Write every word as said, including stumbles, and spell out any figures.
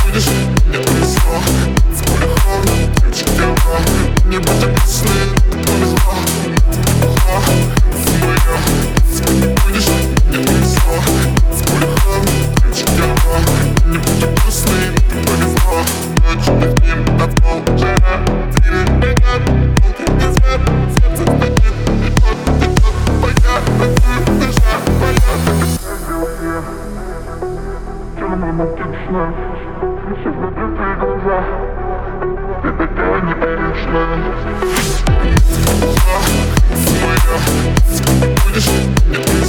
будешь, не повезло. В поле холодно, ключик дела. Не будь опасной, ты повезло. Повезло, ты моя. Сегодня будешь, не повезло. В поле холодно, ключик дела. Не будь опасной, ты повезло. Ночью мы с ним на пол, жара. Тире, бегат, волки не спят. Сердце стучит, и тот, и тот. Моя, ты, душа моя. Романтично, все закрытые глаза. Ты такая непривычная. Моя, сегодня будешь, не